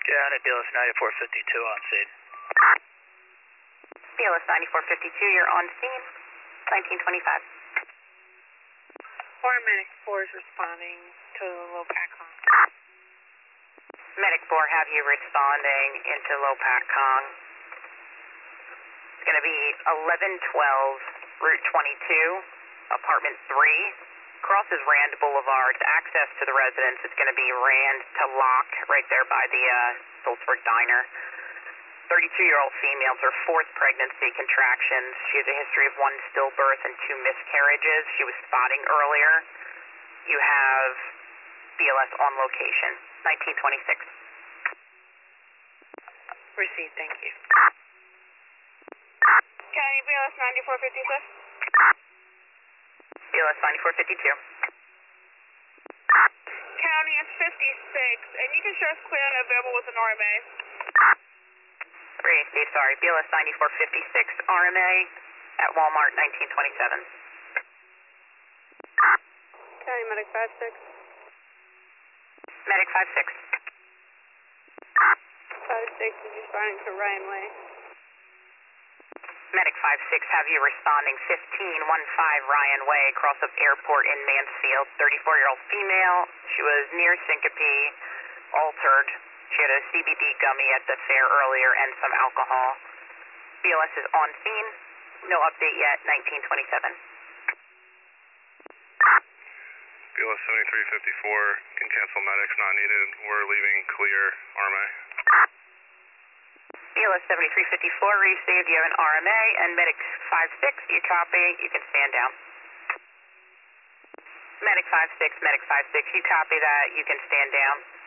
County, BLS 9452 on scene. BLS 9452, you're on scene, 1925. Paramedic 4 is responding to Lopatcong. Medic 4, have you responding into Lopatcong. It's going to be 1112 Route 22, apartment 3, crosses Rand Boulevard. Access to the residence is going to be Rand to Lock, right there by the Stolzberg Diner. 32-year-old female, it's her fourth pregnancy, contractions. She has a history of 1 stillbirth and 2 miscarriages. She was spotting earlier. You have BLS on location, 1926. Received, thank you. County, BLS 9456. BLS 9452. County, it's 56, and you can show us clear and available with an RMA. Sorry, BLS 9456 RMA at Walmart 1927. County, Medic 56. Medic 56. 56 is responding to Ryan Way. Medic 56, have you responding 1515 Ryan Way, across of airport in Mansfield. 34-year-old female. She was near syncope, altered. She had a CBD gummy at the fair earlier and some alcohol. BLS is on scene. No update yet, 1927. BLS 7354, can cancel medics not needed. We're leaving clear RMA. BLS 7354 received, you have an RMA, and Medic 56, you copy, you can stand down. Medic 56, you copy that, you can stand down.